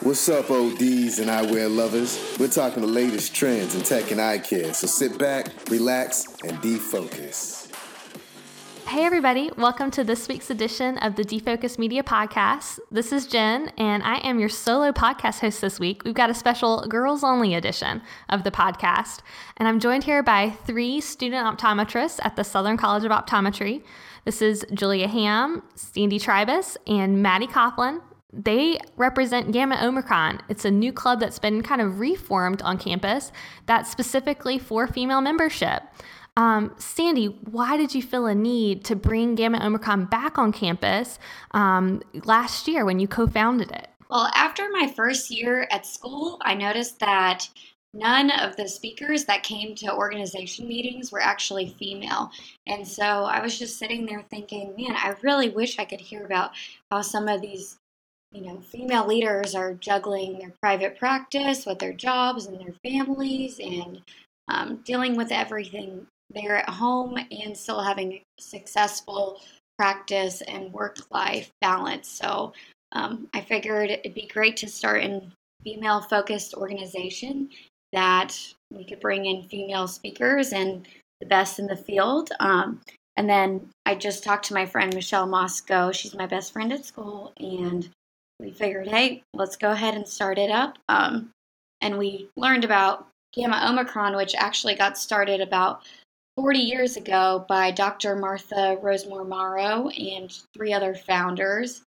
What's up, ODs and eyewear lovers? We're talking the latest trends in tech and eye care, so sit back, relax, and defocus. Hey everybody, welcome to this week's edition of the Defocus Media Podcast. This is Jen, and I am your solo podcast host this week. We've got a special girls-only edition of the podcast, and I'm joined here by three student optometrists at the Southern College of Optometry. This is Julia Ham, Sandy Tribus, and Maddie Coughlin. They represent Gamma Omicron. It's a new club that's been kind of reformed on campus that's specifically for female membership. Sandy, why did you feel a need to bring Gamma Omicron back on campus last year when you co-founded it? Well, after my first year at school, I noticed that none of the speakers that came to organization meetings were actually female. And so I was just sitting there thinking, man, I really wish I could hear about how some of these female leaders are juggling their private practice with their jobs and their families and dealing with everything there at home and still having a successful practice and work-life balance. So I figured it'd be great to start a female-focused organization that we could bring in female speakers and the best in the field. And then I just talked to my friend Michelle Moscow. She's my best friend at school, and we figured, hey, let's go ahead and start it up. And we learned about Gamma Omicron, which actually got started about 40 years ago by Dr. Martha Rosemore Morrow and three other founders.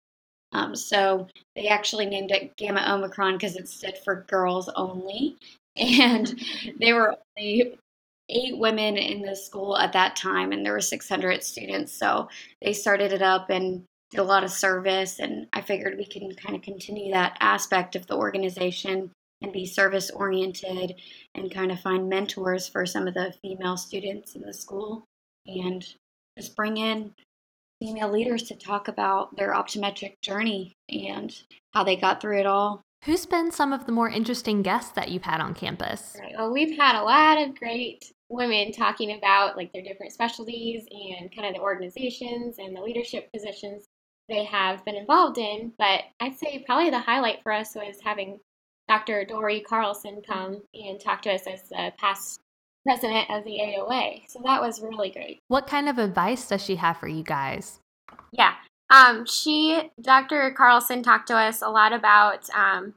So they actually named it Gamma Omicron because it stood for girls only. And there were only 8 women in the school at that time, and there were 600 students. So they started it up and did a lot of service, and I figured we can kind of continue that aspect of the organization and be service-oriented and kind of find mentors for some of the female students in the school and just bring in female leaders to talk about their optometric journey and how they got through it all. Who's been some of the more interesting guests that you've had on campus? Right. Well, we've had a lot of great women talking about their different specialties and kind of the organizations and the leadership positions they have been involved in. But I'd say probably the highlight for us was having Dr. Dory Carlson come and talk to us as the past president of the AOA. So that was really great. What kind of advice does she have for you guys? Yeah. Dr. Carlson talked to us a lot about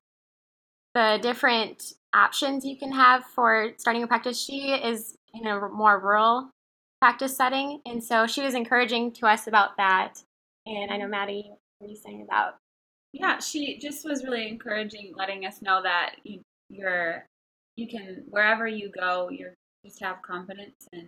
the different options you can have for starting a practice. She is in a more rural practice setting, and so she was encouraging to us about that. And I know, Maddie, what were you saying about? Yeah, she just was really encouraging, letting us know that you can, wherever you go, you just have confidence, and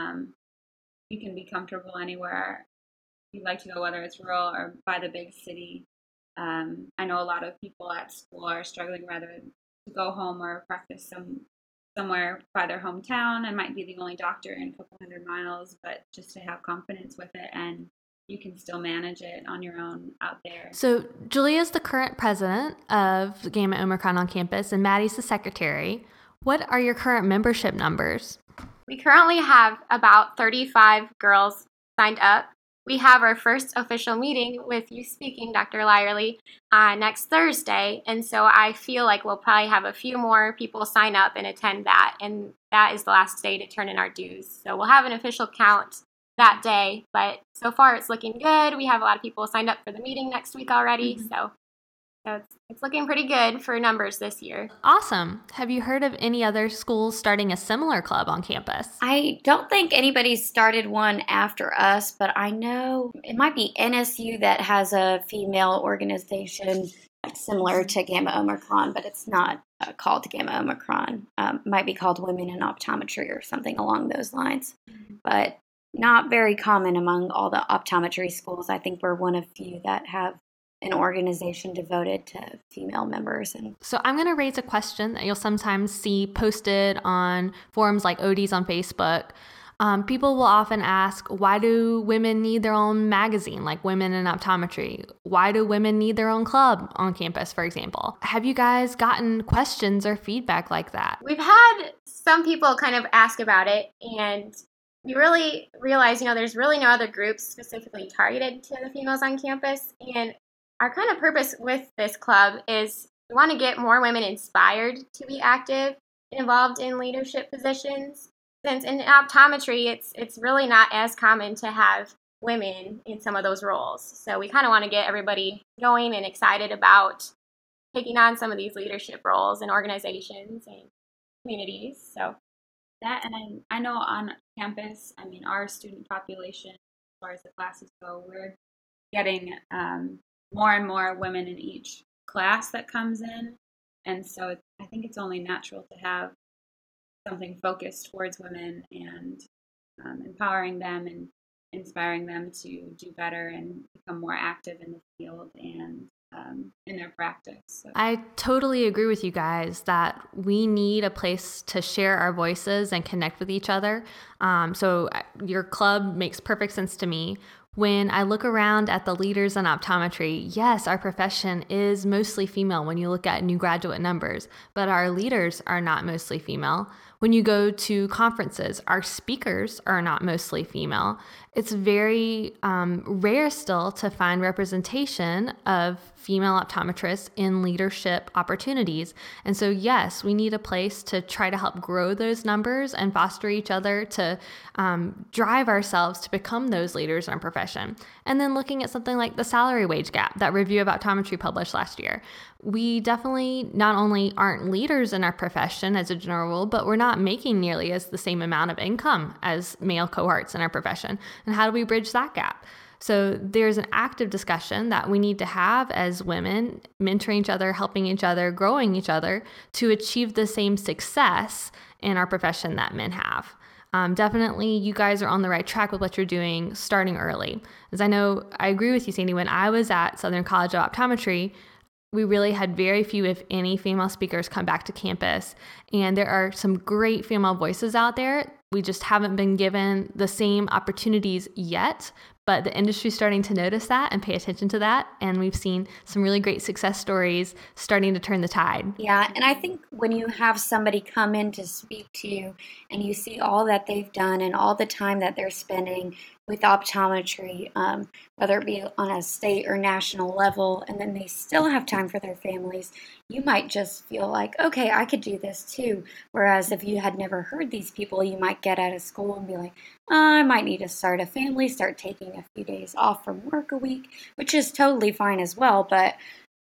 you can be comfortable anywhere you'd like to go, whether it's rural or by the big city. I know a lot of people at school are struggling rather to go home or practice somewhere by their hometown and might be the only doctor in a couple hundred miles, but just to have confidence with it, and you can still manage it on your own out there. So Julia's the current president of Gamma Omicron on campus, and Maddie's the secretary. What are your current membership numbers? We currently have about 35 girls signed up. We have our first official meeting with you speaking, Dr. Lyerly, next Thursday. And so I feel like we'll probably have a few more people sign up and attend that. And that is the last day to turn in our dues. So we'll have an official count that day. But so far it's looking good. We have a lot of people signed up for the meeting next week already. Mm-hmm. So it's looking pretty good for numbers this year. Awesome. Have you heard of any other schools starting a similar club on campus? I don't think anybody's started one after us, but I know it might be NSU that has a female organization similar to Gamma Omicron, but it's not called Gamma Omicron. It might be called Women in Optometry or something along those lines, but not very common among all the optometry schools. I think we're one of few that have an organization devoted to female members. And so I'm going to raise a question that you'll sometimes see posted on forums like ODs on Facebook. People will often ask, why do women need their own magazine, like Women in Optometry? Why do women need their own club on campus, for example? Have you guys gotten questions or feedback like that? We've had some people kind of ask about it, and we really realized, there's really no other groups specifically targeted to the females on campus. And our kind of purpose with this club is We want to get more women inspired to be active and involved in leadership positions. Since in optometry, it's really not as common to have women in some of those roles. So we kind of want to get everybody going and excited about taking on some of these leadership roles in organizations and communities. So that, and I know on campus, I mean, our student population, as far as the classes go, we're getting more and more women in each class that comes in. And so I think it's only natural to have something focused towards women and empowering them and inspiring them to do better and become more active in the field and in their practice. So. I totally agree with you guys that we need a place to share our voices and connect with each other. So your club makes perfect sense to me. When I look around at the leaders in optometry, yes, our profession is mostly female when you look at new graduate numbers, but our leaders are not mostly female. When you go to conferences, our speakers are not mostly female. It's very rare still to find representation of female optometrists in leadership opportunities. And so, yes, we need a place to try to help grow those numbers and foster each other to drive ourselves to become those leaders in our profession. And then looking at something like the salary wage gap, that review of optometry published last year. We definitely not only aren't leaders in our profession as a general rule, but we're not making nearly as the same amount of income as male cohorts in our profession. And how do we bridge that gap? So there's an active discussion that we need to have as women, mentoring each other, helping each other, growing each other to achieve the same success in our profession that men have. Definitely, you guys are on the right track with what you're doing starting early. As I know, I agree with you, Sandy, when I was at Southern College of Optometry, we really had very few, if any, female speakers come back to campus. And there are some great female voices out there. We just haven't been given the same opportunities yet, but the industry's starting to notice that and pay attention to that. And we've seen some really great success stories starting to turn the tide. Yeah, and I think when you have somebody come in to speak to you and you see all that they've done and all the time that they're spending with optometry, whether it be on a state or national level, and then they still have time for their families, you might just feel like, okay, I could do this too. Whereas if you had never heard these people, you might get out of school and be like, I might need to start a family, start taking a few days off from work a week, which is totally fine as well. But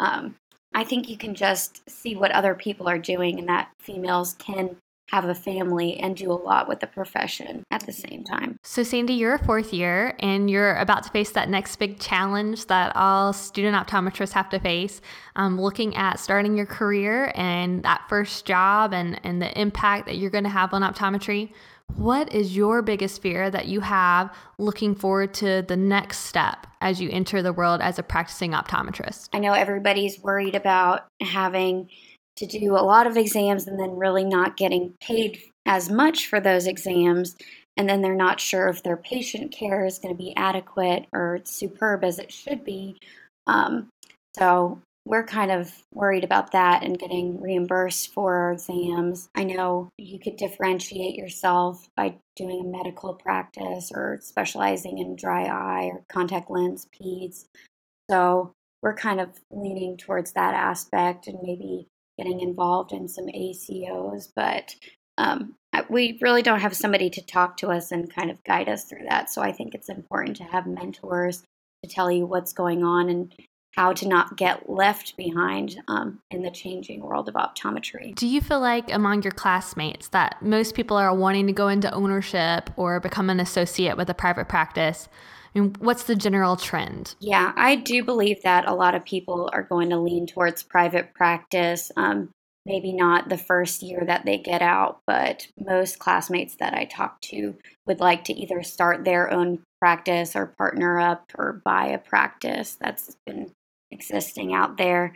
I think you can just see what other people are doing and that females can have a family and do a lot with the profession at the same time. So Sandy, you're a fourth year and you're about to face that next big challenge that all student optometrists have to face, looking at starting your career and that first job and the impact that you're going to have on optometry. What is your biggest fear that you have looking forward to the next step as you enter the world as a practicing optometrist? I know everybody's worried about having to do a lot of exams and then really not getting paid as much for those exams. And then they're not sure if their patient care is going to be adequate or superb as it should be. So we're kind of worried about that and getting reimbursed for our exams. I know you could differentiate yourself by doing a medical practice or specializing in dry eye or contact lens, peds. So we're kind of leaning towards that aspect and maybe getting involved in some ACOs, but we really don't have somebody to talk to us and kind of guide us through that. So I think it's important to have mentors to tell you what's going on and how to not get left behind in the changing world of optometry. Do you feel like among your classmates that most people are wanting to go into ownership or become an associate with a private practice? And what's the general trend? Yeah, I do believe that a lot of people are going to lean towards private practice. Maybe not the first year that they get out, but most classmates that I talk to would like to either start their own practice or partner up or buy a practice that's been existing out there.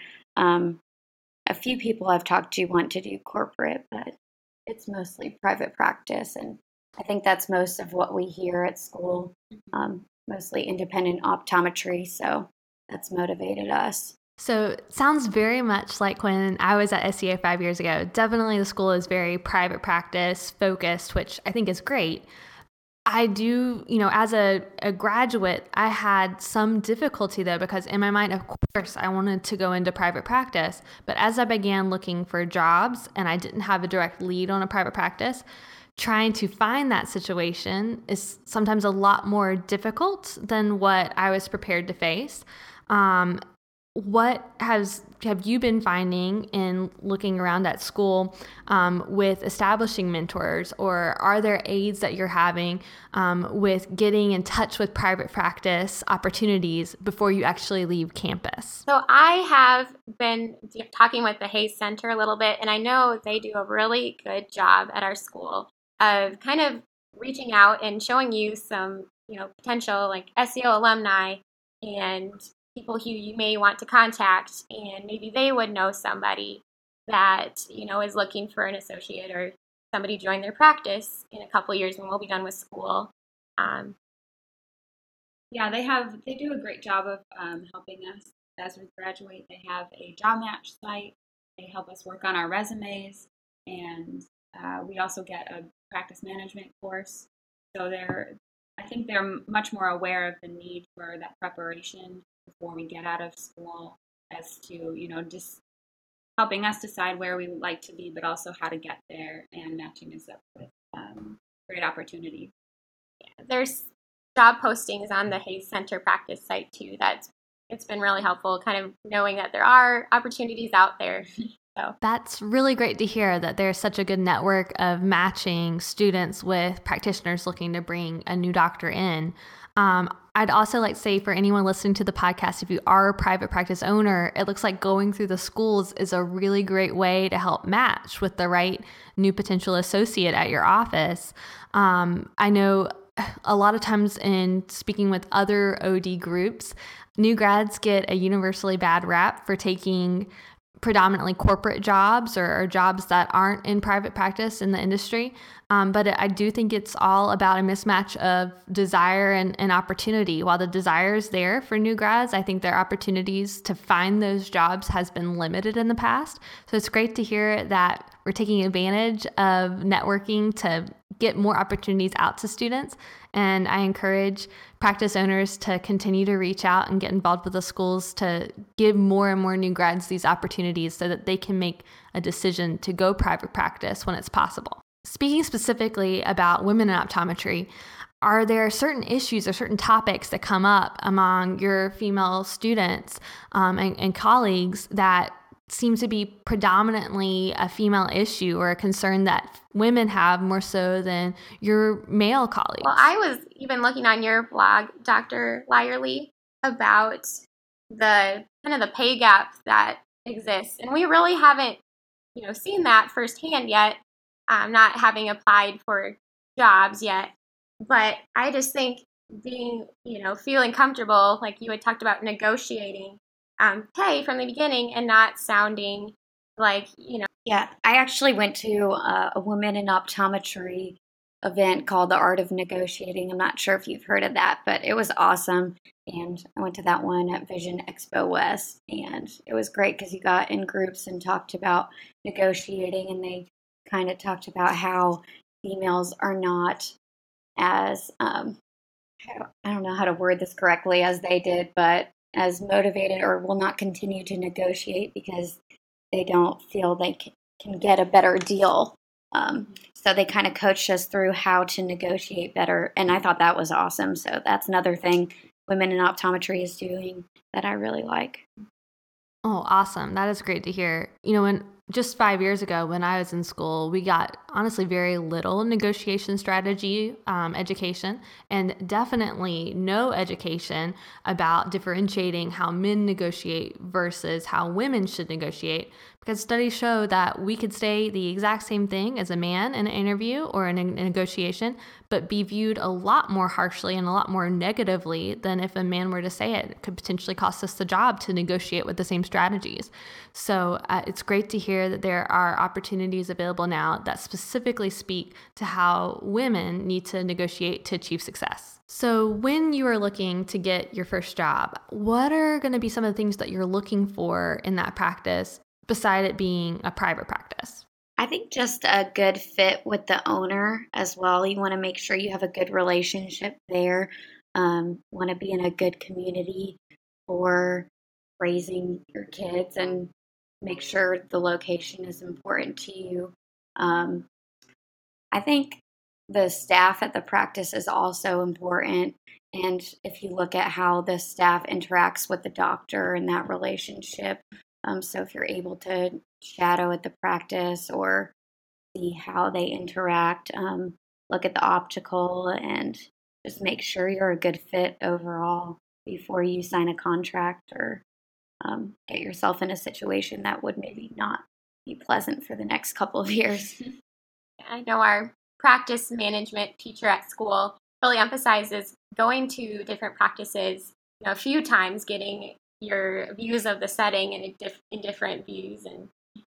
A few people I've talked to want to do corporate, but it's mostly private practice. And I think that's most of what we hear at school. Mostly independent optometry, so that's motivated us. So it sounds very much like when I was at SCA 5 years ago. Definitely the school is very private practice focused, which I think is great. I do, as a graduate, I had some difficulty though, because in my mind, of course, I wanted to go into private practice. But as I began looking for jobs and I didn't have a direct lead on a private practice, trying to find that situation is sometimes a lot more difficult than what I was prepared to face. What have you been finding in looking around at school with establishing mentors, or are there aids that you're having with getting in touch with private practice opportunities before you actually leave campus? So I have been talking with the Hayes Center a little bit, and I know they do a really good job at our school of kind of reaching out and showing you some, potential like SEO alumni and people who you may want to contact, and maybe they would know somebody that, is looking for an associate or somebody to join their practice in a couple of years when we'll be done with school. Yeah, they do a great job of helping us as we graduate. They have a job match site. They help us work on our resumes, and we also get a practice management course. So I think they're much more aware of the need for that preparation before we get out of school, as to, just helping us decide where we would like to be, but also how to get there, and matching us up with great opportunity. Yeah, there's job postings on the Hayes Center practice site too. It's been really helpful, kind of knowing that there are opportunities out there. So that's really great to hear that there's such a good network of matching students with practitioners looking to bring a new doctor in. I'd also like to say, for anyone listening to the podcast, if you are a private practice owner, it looks like going through the schools is a really great way to help match with the right new potential associate at your office. I know a lot of times in speaking with other OD groups, new grads get a universally bad rap for taking predominantly corporate jobs or jobs that aren't in private practice in the industry. But I do think it's all about a mismatch of desire and opportunity. While the desire is there for new grads, I think their opportunities to find those jobs has been limited in the past. So it's great to hear that we're taking advantage of networking to get more opportunities out to students. And I encourage practice owners to continue to reach out and get involved with the schools to give more and more new grads these opportunities so that they can make a decision to go private practice when it's possible. Speaking specifically about women in optometry, are there certain issues or certain topics that come up among your female students and colleagues that seem to be predominantly a female issue or a concern that women have more so than your male colleagues? Well, I was even looking on your blog, Dr. Lyerly, about the kind of the pay gap that exists. And we really haven't, seen that firsthand yet, not having applied for jobs yet. But I just think being, feeling comfortable, like you had talked about negotiating pay from the beginning and not sounding like, Yeah, I actually went to a Women in Optometry event called The Art of Negotiating. I'm not sure if you've heard of that, but it was awesome. And I went to that one at Vision Expo West, and it was great because you got in groups and talked about negotiating, and they kind of talked about how females are not as, I don't know how to word this correctly, as they did, but as motivated or will not continue to negotiate because they don't feel they can get a better deal. So they kind of coached us through how to negotiate better. And I thought that was awesome. So that's another thing Women in Optometry is doing that I really like. Oh, awesome. That is great to hear. When just 5 years ago when I was in school, we got honestly very little negotiation strategy education, and definitely no education about differentiating how men negotiate versus how women should negotiate. Because studies show that we could say the exact same thing as a man in an interview or in a negotiation, but be viewed a lot more harshly and a lot more negatively than if a man were to say it. It could potentially cost us the job to negotiate with the same strategies. So it's great to hear that there are opportunities available now that specifically speak to how women need to negotiate to achieve success. So when you are looking to get your first job, what are going to be some of the things that you're looking for in that practice beside it being a private practice? I think just a good fit with the owner as well. You want to make sure you have a good relationship there. Want to be in a good community for raising your kids and make sure the location is important to you. I think the staff at the practice is also important. And if you look at how the staff interacts with the doctor and that relationship, so if you're able to shadow at the practice or see how they interact, look at the optical and just make sure you're a good fit overall before you sign a contract or get yourself in a situation that would maybe not be pleasant for the next couple of years. I know our practice management teacher at school really emphasizes going to different practices, a few times, getting your views of the setting and in different views, and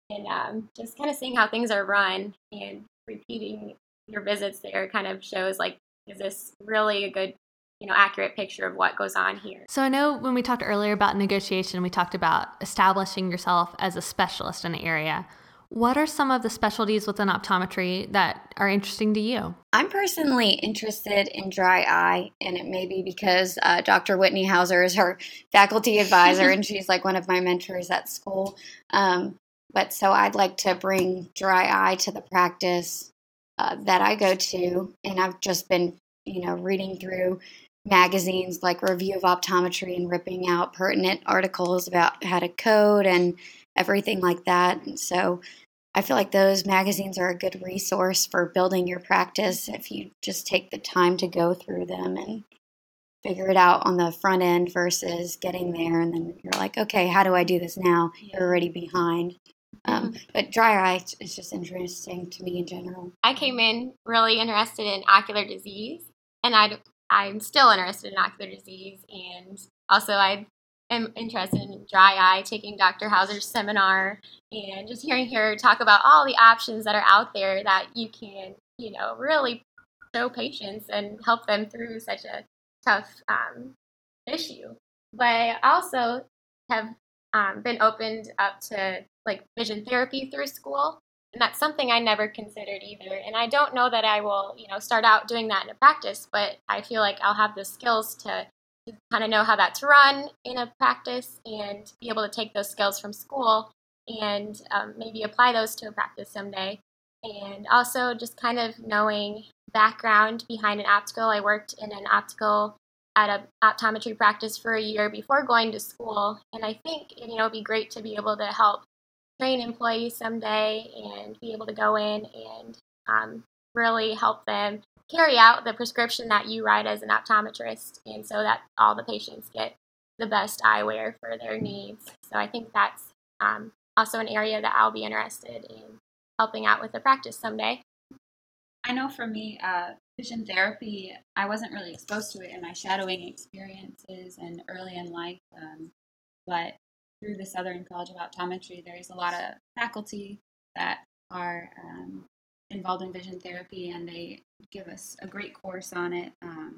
just kind of seeing how things are run and repeating your visits there kind of shows like, is this really a good, accurate picture of what goes on here? So I know when we talked earlier about negotiation, we talked about establishing yourself as a specialist in an area. What are some of the specialties within optometry that are interesting to you? I'm personally interested in dry eye, and it may be because Dr. Whitney Hauser is her faculty advisor, and she's like one of my mentors at school. But so I'd like to bring dry eye to the practice that I go to, and I've just been, reading through magazines like Review of Optometry and ripping out pertinent articles about how to code and everything like that. And so I feel like those magazines are a good resource for building your practice if you just take the time to go through them and figure it out on the front end versus getting there and then you're like, okay, how do I do this now? You're already behind. But dry eye is just interesting to me in general. I came in really interested in ocular disease, and I'm still interested in ocular disease, and also I am interested in dry eye, taking Dr. Hauser's seminar and just hearing her talk about all the options that are out there that you can, really show patients and help them through such a tough issue. But I also have been opened up to like vision therapy through school, and that's something I never considered either. And I don't know that I will, start out doing that in a practice, but I feel like I'll have the skills to kind of know how that's run in a practice and be able to take those skills from school and maybe apply those to a practice someday. And also just kind of knowing background behind an optical. I worked in an optical at an optometry practice for a year before going to school. And I think, it'd be great to be able to help train employees someday and be able to go in and really help them carry out the prescription that you write as an optometrist, and so that all the patients get the best eyewear for their needs. So I think that's also an area that I'll be interested in helping out with the practice someday. I know for me, vision therapy, I wasn't really exposed to it in my shadowing experiences and early in life, but through the Southern College of Optometry, there's a lot of faculty that are involved in vision therapy, and they give us a great course on it.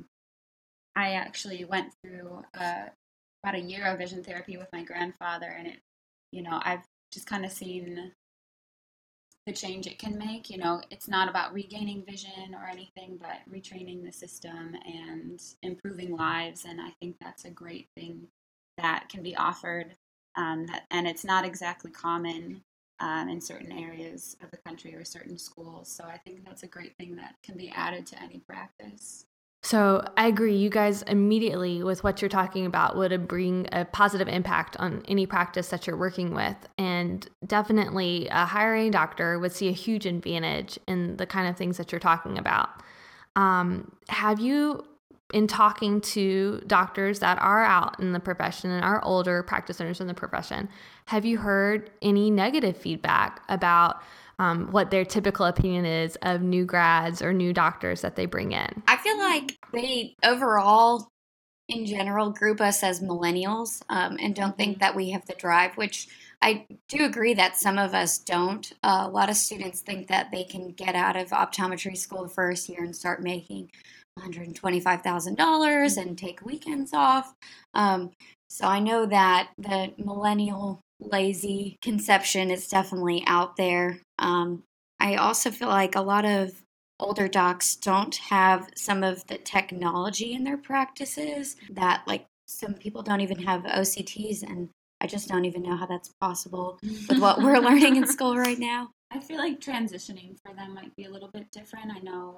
I actually went through about a year of vision therapy with my grandfather, and it, I've just kind of seen the change it can make. It's not about regaining vision or anything, but retraining the system and improving lives. And I think that's a great thing that can be offered. And it's not exactly common in certain areas of the country or certain schools. So I think that's a great thing that can be added to any practice. So I agree. You guys immediately with what you're talking about would bring a positive impact on any practice that you're working with. And definitely a hiring doctor would see a huge advantage in the kind of things that you're talking about. Have you, in talking to doctors that are out in the profession and are older practitioners in the profession, have you heard any negative feedback about what their typical opinion is of new grads or new doctors that they bring in? I feel like they overall, in general, group us as millennials and don't think that we have the drive, which I do agree that some of us don't. A lot of students think that they can get out of optometry school the first year and start making $125,000 and take weekends off. So I know that the millennial lazy conception is definitely out there. I also feel like a lot of older docs don't have some of the technology in their practices that, like, some people don't even have OCTs, and I just don't even know how that's possible with what we're learning in school right now. I feel like transitioning for them might be a little bit different. I know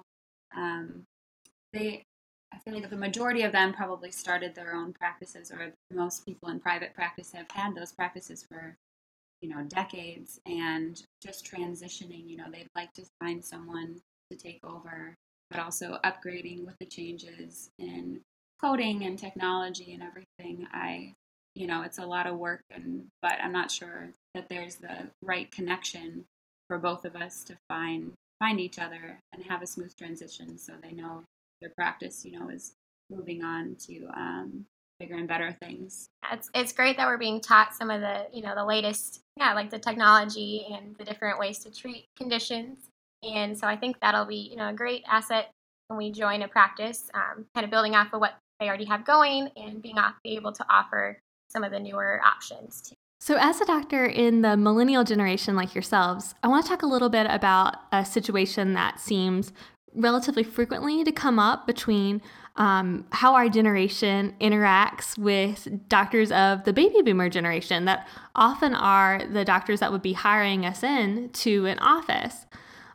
I feel like the majority of them probably started their own practices, or most people in private practice have had those practices for, decades, and just transitioning, they'd like to find someone to take over, but also upgrading with the changes in coding and technology and everything. It's a lot of work, but I'm not sure that there's the right connection for both of us to find each other and have a smooth transition, so they know their practice, is moving on to bigger and better things. It's great that we're being taught some of the, the latest, like the technology and the different ways to treat conditions. And so I think that'll be, a great asset when we join a practice, kind of building off of what they already have going and be able to offer some of the newer options too. So as a doctor in the millennial generation like yourselves, I want to talk a little bit about a situation that seems relatively frequently to come up between how our generation interacts with doctors of the baby boomer generation that often are the doctors that would be hiring us in to an office.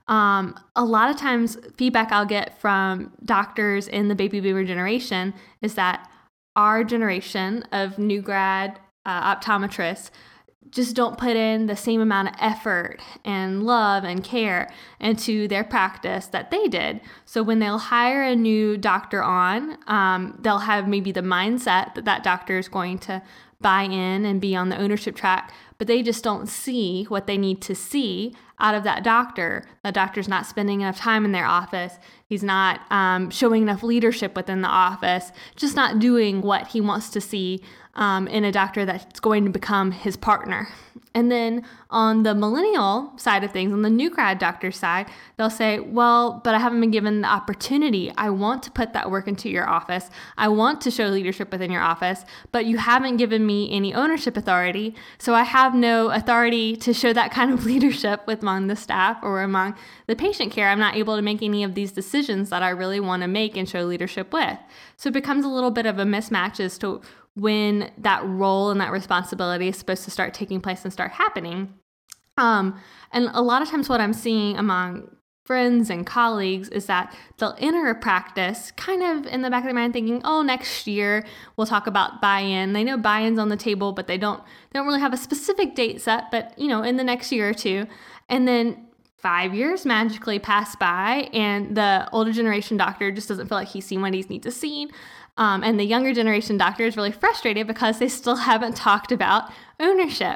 A lot of times feedback I'll get from doctors in the baby boomer generation is that our generation of new grad optometrists just don't put in the same amount of effort and love and care into their practice that they did. So when they'll hire a new doctor on, they'll have maybe the mindset that that doctor is going to buy in and be on the ownership track, but they just don't see what they need to see out of that doctor. The doctor's not spending enough time in their office. He's not showing enough leadership within the office, just not doing what he wants to see in a doctor that's going to become his partner. And then on the millennial side of things, on the new grad doctor side, they'll say, well, but I haven't been given the opportunity. I want to put that work into your office. I want to show leadership within your office, but you haven't given me any ownership authority. So I have no authority to show that kind of leadership among the staff or among the patient care. I'm not able to make any of these decisions that I really want to make and show leadership with. So it becomes a little bit of a mismatch as to when that role and that responsibility is supposed to start taking place and start happening. And a lot of times what I'm seeing among friends and colleagues is that they'll enter a practice kind of in the back of their mind thinking, oh, next year we'll talk about buy-in. They know buy-in's on the table, but they don't really have a specific date set, but in the next year or two. And then 5 years magically pass by and the older generation doctor just doesn't feel like he's seen what he needs to see. And the younger generation doctor is really frustrated because they still haven't talked about ownership.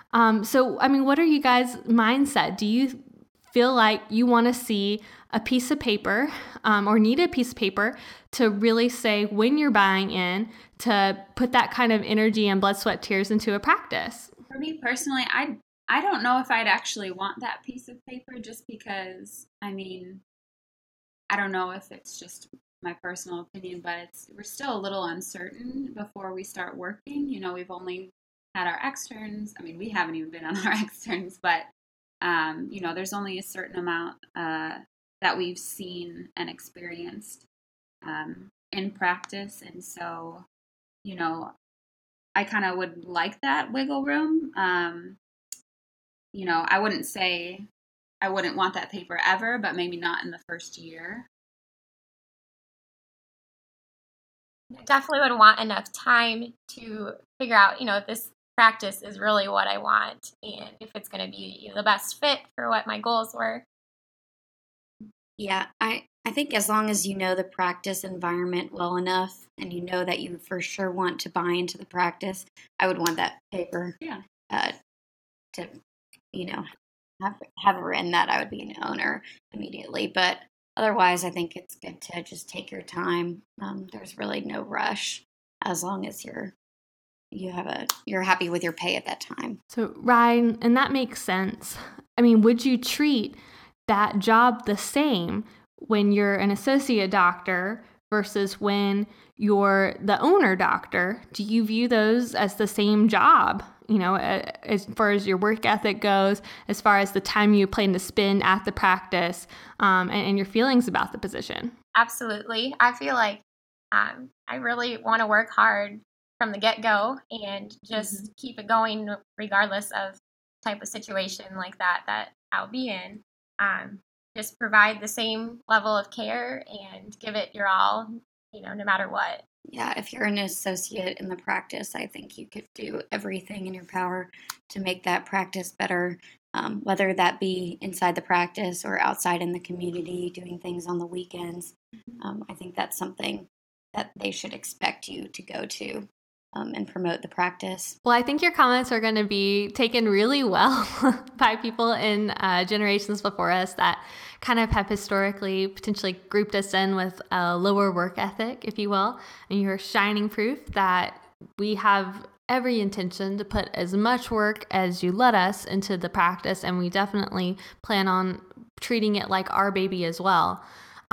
So, what are you guys' mindset? Do you feel like you want to see a piece of paper or need a piece of paper to really say when you're buying in to put that kind of energy and blood, sweat, tears into a practice? For me personally, I don't know if I'd actually want that piece of paper just because, I don't know if it's just my personal opinion, but we're still a little uncertain before we start working. We've only had our externs. We haven't even been on our externs, but, there's only a certain amount that we've seen and experienced in practice. And so, I kind of would like that wiggle room. I wouldn't say I wouldn't want that paper ever, but maybe not in the first year. I definitely would want enough time to figure out, if this practice is really what I want and if it's going to be the best fit for what my goals were. Yeah, I think as long as you know the practice environment well enough and you know that you for sure want to buy into the practice, I would want that paper to, have written that I would be an owner immediately. But otherwise, I think it's good to just take your time. There's really no rush as long as you're happy with your pay at that time. So Ryan, and that makes sense. Would you treat that job the same when you're an associate doctor versus when you're the owner doctor? Do you view those as the same job? as far as your work ethic goes, as far as the time you plan to spend at the practice, and your feelings about the position? Absolutely. I feel like I really want to work hard from the get-go and just keep it going regardless of type of situation like that I'll be in. Just provide the same level of care and give it your all, no matter what. Yeah, if you're an associate in the practice, I think you could do everything in your power to make that practice better, whether that be inside the practice or outside in the community, doing things on the weekends. I think that's something that they should expect you to go to and promote the practice. Well, I think your comments are going to be taken really well by people in generations before us that kind of have historically potentially grouped us in with a lower work ethic, if you will. And you're shining proof that we have every intention to put as much work as you let us into the practice, and we definitely plan on treating it like our baby as well.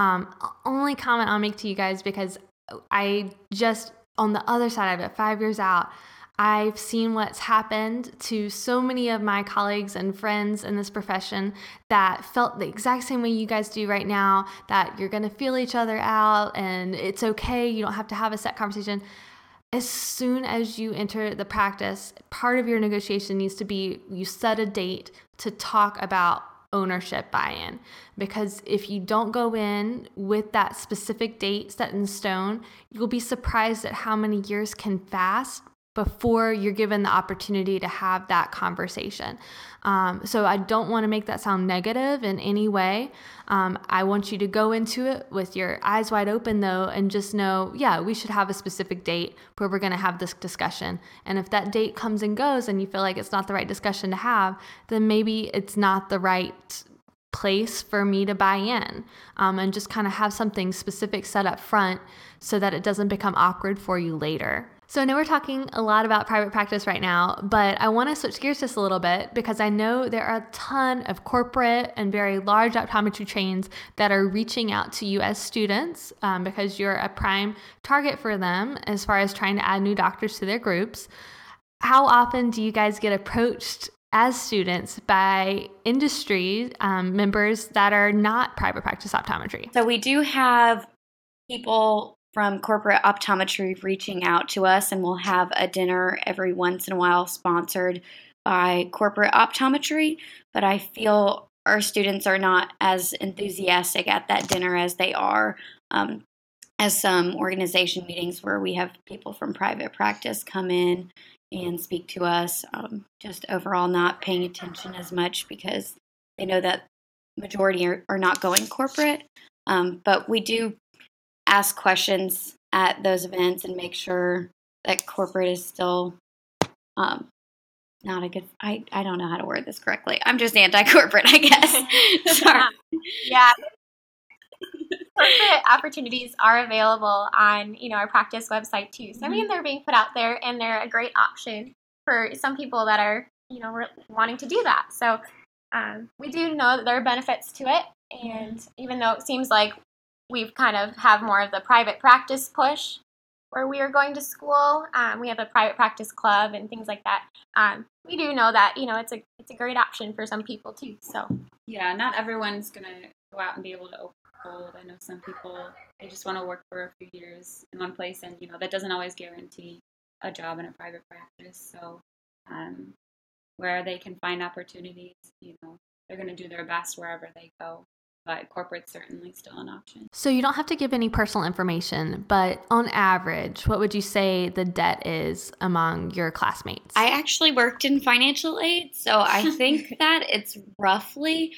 Only comment I'll make to you guys, because I just, on the other side of it, 5 years out, I've seen what's happened to so many of my colleagues and friends in this profession that felt the exact same way you guys do right now, that you're going to feel each other out and it's okay. You don't have to have a set conversation. As soon as you enter the practice, part of your negotiation needs to be you set a date to talk about ownership buy-in, because if you don't go in with that specific date set in stone, you'll be surprised at how many years can pass before you're given the opportunity to have that conversation. So I don't want to make that sound negative in any way. I want you to go into it with your eyes wide open, though, and just know, yeah, we should have a specific date where we're going to have this discussion. And if that date comes and goes and you feel like it's not the right discussion to have, then maybe it's not the right place for me to buy in, and just kind of have something specific set up front so that it doesn't become awkward for you later. So I know we're talking a lot about private practice right now, but I want to switch gears just a little bit, because I know there are a ton of corporate and very large optometry chains that are reaching out to you as students, because you're a prime target for them as far as trying to add new doctors to their groups. How often do you guys get approached as students by industry members that are not private practice optometry? So we do have people from corporate optometry reaching out to us, and we'll have a dinner every once in a while sponsored by corporate optometry. But I feel our students are not as enthusiastic at that dinner as they are as some organization meetings where we have people from private practice come in and speak to us, just overall not paying attention as much because they know that majority are not going corporate. But we do ask questions at those events and make sure that corporate is still not a good, I don't know how to word this correctly. I'm just anti-corporate, I guess. Sorry. Yeah. Corporate opportunities are available on, our practice website too. So, I mean, they're being put out there and they're a great option for some people that are, wanting to do that. So, we do know that there are benefits to it. And even though it seems like we've kind of have more of the private practice push where we are going to school, we have a private practice club and things like that. We do know that, it's a great option for some people too. So, yeah, not everyone's going to go out and be able to open cold. I know some people, they just want to work for a few years in one place, and that doesn't always guarantee a job in a private practice. So where they can find opportunities, they're going to do their best wherever they go. But corporate's certainly still an option. So you don't have to give any personal information, but on average, what would you say the debt is among your classmates? I actually worked in financial aid, so I think that it's roughly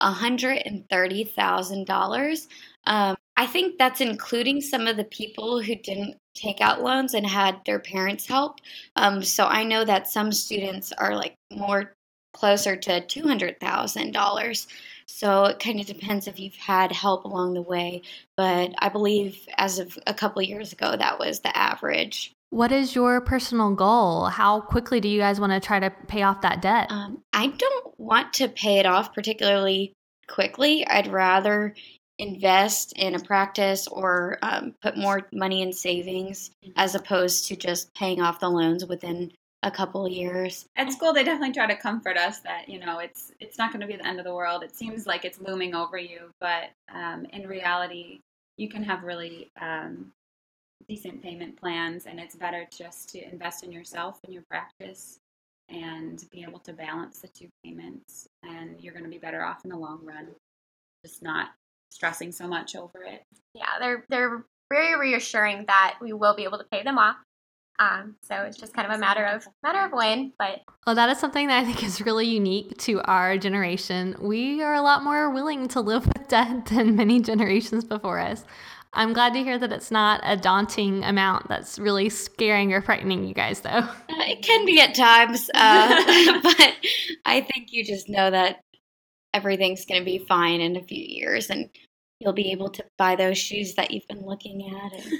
$130,000. I think that's including some of the people who didn't take out loans and had their parents help. So I know that some students are like more closer to $200,000. So it kind of depends if you've had help along the way. But I believe as of a couple of years ago, that was the average. What is your personal goal? How quickly do you guys want to try to pay off that debt? I don't want to pay it off particularly quickly. I'd rather invest in a practice or put more money in savings as opposed to just paying off the loans within a couple years. At school, they definitely try to comfort us that, it's not going to be the end of the world. It seems like it's looming over you, but in reality, you can have really decent payment plans, and it's better just to invest in yourself and your practice and be able to balance the two payments, and you're going to be better off in the long run, just not stressing so much over it. Yeah, they're very reassuring that we will be able to pay them off. So it's just kind of a matter of when. But well, that is something that I think is really unique to our generation. We are a lot more willing to live with debt than many generations before us. I'm glad to hear that it's not a daunting amount that's really scaring or frightening you guys, though. It can be at times, but I think you just know that everything's going to be fine in a few years, and you'll be able to buy those shoes that you've been looking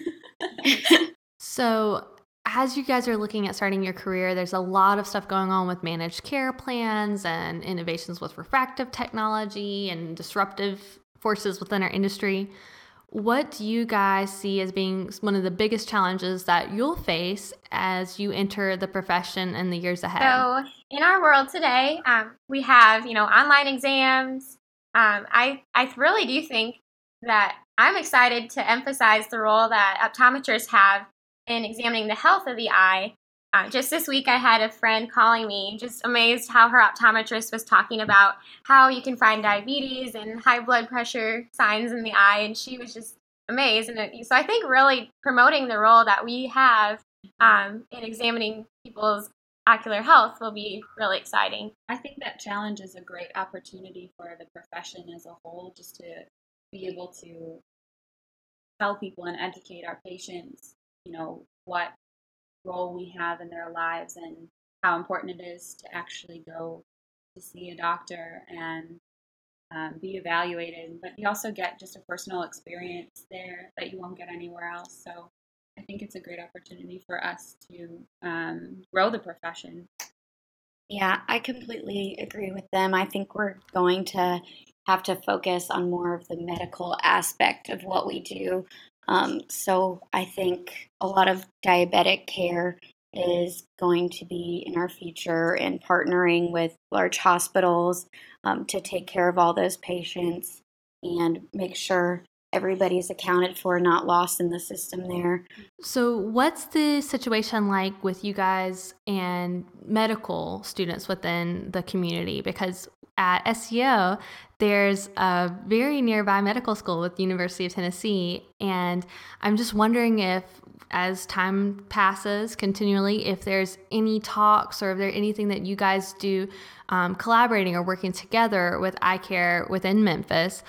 at. So as you guys are looking at starting your career, there's a lot of stuff going on with managed care plans and innovations with refractive technology and disruptive forces within our industry. What do you guys see as being one of the biggest challenges that you'll face as you enter the profession in the years ahead? So in our world today, we have, online exams. I really do think that I'm excited to emphasize the role that optometrists have in examining the health of the eye. Just this week, I had a friend calling me, just amazed how her optometrist was talking about how you can find diabetes and high blood pressure signs in the eye, and she was just amazed. And so I think really promoting the role that we have in examining people's ocular health will be really exciting. I think that challenge is a great opportunity for the profession as a whole, just to be able to tell people and educate our patients, what role we have in their lives and how important it is to actually go to see a doctor and be evaluated. But you also get just a personal experience there that you won't get anywhere else. So I think it's a great opportunity for us to grow the profession. Yeah, I completely agree with them. I think we're going to have to focus on more of the medical aspect of what we do. So I think a lot of diabetic care is going to be in our future, and partnering with large hospitals to take care of all those patients and make sure everybody's accounted for, not lost in the system there. So what's the situation like with you guys and medical students within the community? Because at SCO, there's a very nearby medical school with the University of Tennessee, and I'm just wondering if, as time passes continually, if there's any talks or if there's anything that you guys do collaborating or working together with eye care within Memphis.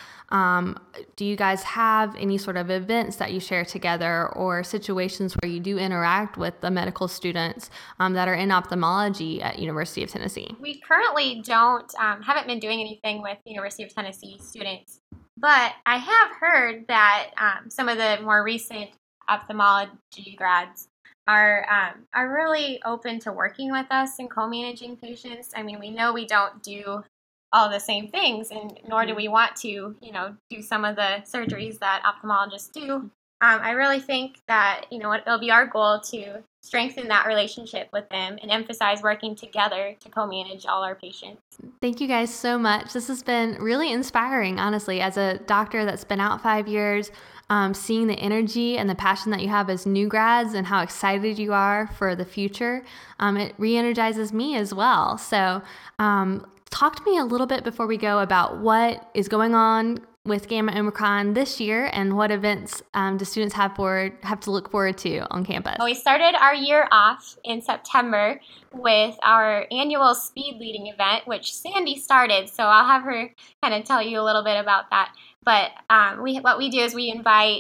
Do you guys have any sort of events that you share together or situations where you do interact with the medical students that are in ophthalmology at University of Tennessee? We currently haven't been doing anything with University of Tennessee students, but I have heard that some of the more recent ophthalmology grads are really open to working with us and co-managing patients. I mean, we know we don't do all the same things, and nor do we want to, do some of the surgeries that ophthalmologists do. I really think that, it'll be our goal to strengthen that relationship with them and emphasize working together to co-manage all our patients. Thank you guys so much. This has been really inspiring, honestly, as a doctor that's been out 5 years, seeing the energy and the passion that you have as new grads and how excited you are for the future. It re-energizes me as well. So talk to me a little bit before we go about what is going on with Gamma Omicron this year and what events do students have to look forward to on campus. Well, we started our year off in September with our annual speed leading event, which Sandy started, so I'll have her kind of tell you a little bit about that. But what we do is we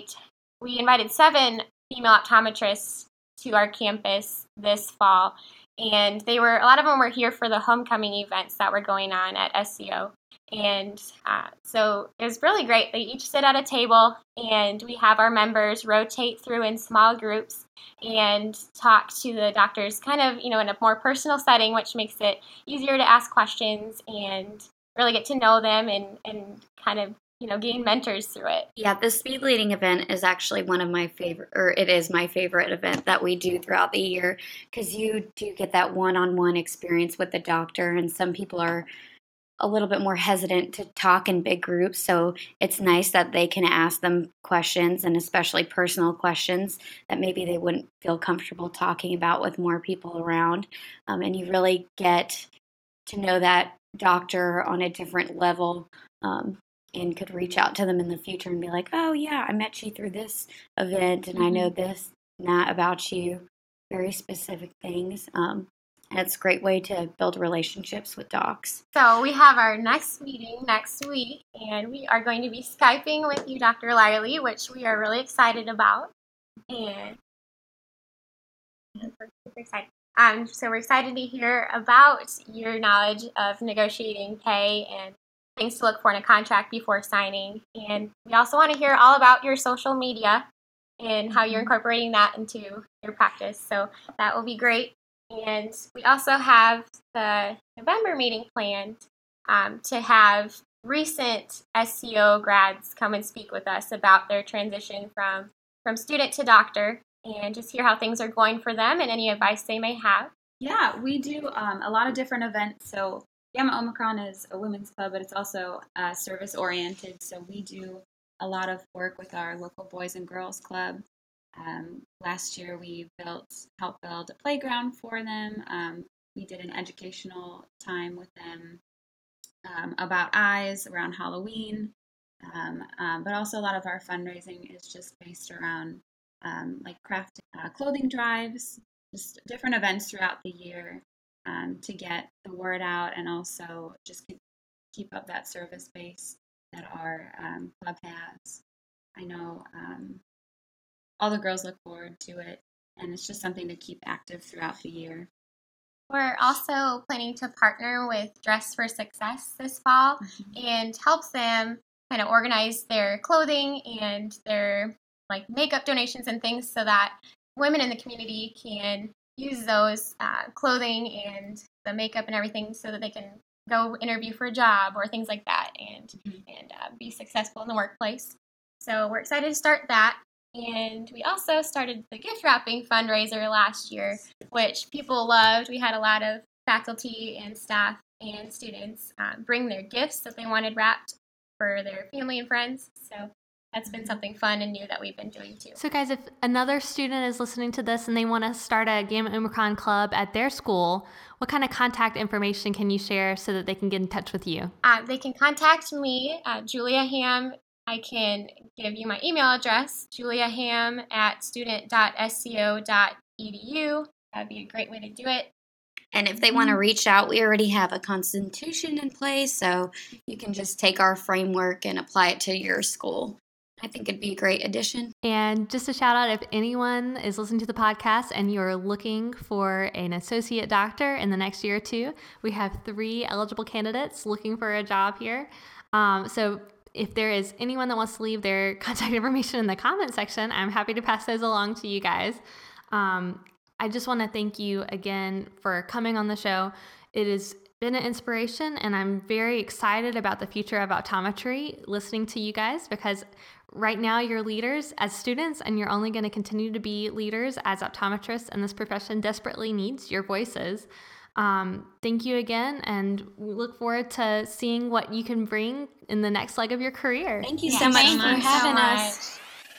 invited 7 female optometrists to our campus this fall, and a lot of them were here for the homecoming events that were going on at SCO. And so it was really great. They each sit at a table, and we have our members rotate through in small groups and talk to the doctors kind of, in a more personal setting, which makes it easier to ask questions and really get to know them and kind of gain mentors through it. Yeah, the speed leading event is actually one of my favorite, or it is my favorite event that we do throughout the year, because you do get that one-on-one experience with the doctor, and some people are a little bit more hesitant to talk in big groups, so it's nice that they can ask them questions, and especially personal questions that maybe they wouldn't feel comfortable talking about with more people around. And you really get to know that doctor on a different level, and could reach out to them in the future and be like, oh yeah, I met you through this event, and I know this and that about you, very specific things. And it's a great way to build relationships with docs. So we have our next meeting next week, and we are going to be Skyping with you, Dr. Lyerly, which we are really excited about. And we're super excited. So we're excited to hear about your knowledge of negotiating pay and things to look for in a contract before signing. And we also want to hear all about your social media and how you're incorporating that into your practice. So that will be great. And we also have the November meeting planned to have recent SCO grads come and speak with us about their transition from student to doctor, and just hear how things are going for them and any advice they may have. Yeah, we do a lot of different events. So Gamma Omicron is a women's club, but it's also service-oriented. So we do a lot of work with our local Boys and Girls Club. Last year we helped build a playground for them. We did an educational time with them about eyes around Halloween. But also a lot of our fundraising is just based around like crafting clothing drives, just different events throughout the year to get the word out, and also just keep up that service base that our club has. I know all the girls look forward to it, and it's just something to keep active throughout the year. We're also planning to partner with Dress for Success this fall and help them kind of organize their clothing and their makeup donations and things, so that women in the community can use those clothing and the makeup and everything so that they can go interview for a job or things like that, and be successful in the workplace. So we're excited to start that. And we also started the gift wrapping fundraiser last year, which people loved. We had a lot of faculty and staff and students bring their gifts that they wanted wrapped for their family and friends. So that's been something fun and new that we've been doing too. So guys, if another student is listening to this and they want to start a Gamma Omicron club at their school, what kind of contact information can you share so that they can get in touch with you? They can contact me, Julia Ham. I can give you my email address, juliaham@student.sco.edu. That'd be a great way to do it. And if they want to reach out, we already have a constitution in place, so you can just take our framework and apply it to your school. I think it'd be a great addition. And just a shout out, if anyone is listening to the podcast and you're looking for an associate doctor in the next year or two, we have 3 eligible candidates looking for a job here. So if there is anyone that wants to leave their contact information in the comment section, I'm happy to pass those along to you guys. I just want to thank you again for coming on the show. It has been an inspiration, and I'm very excited about the future of optometry listening to you guys, because right now you're leaders as students, and you're only going to continue to be leaders as optometrists, and this profession desperately needs your voices. Thank you again, and we look forward to seeing what you can bring in the next leg of your career. Thank you so much for having us.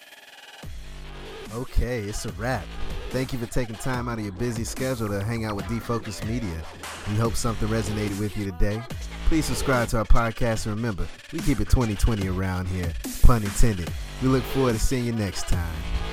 Okay, it's a wrap. Thank you for taking time out of your busy schedule to hang out with D-Focus Media. We hope something resonated with you today. Please subscribe to our podcast, and remember, we keep it 2020 around here. Pun intended. We look forward to seeing you next time.